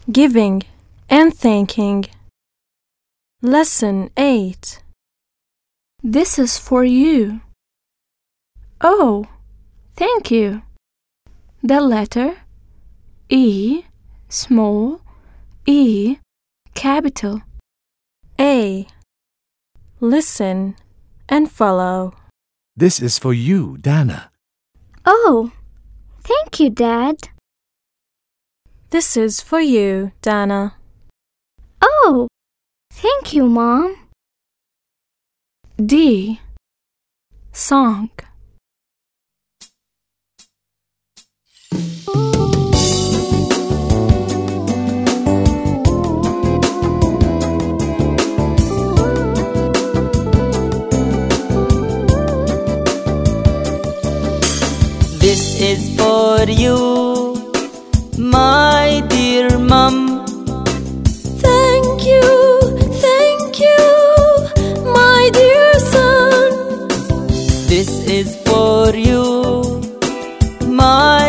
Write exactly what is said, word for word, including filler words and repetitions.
Giving and thanking. Lesson eight. This is for you. Oh, thank you. The letter E, small, E, capital. A. Listen and follow. This is for you, Dana. Oh, thank you, Dad. This is for you, Dana. Oh, thank you, Mom. D. Song. This is for you, my dear Mom. Thank you, thank you, my dear son. This is for you, my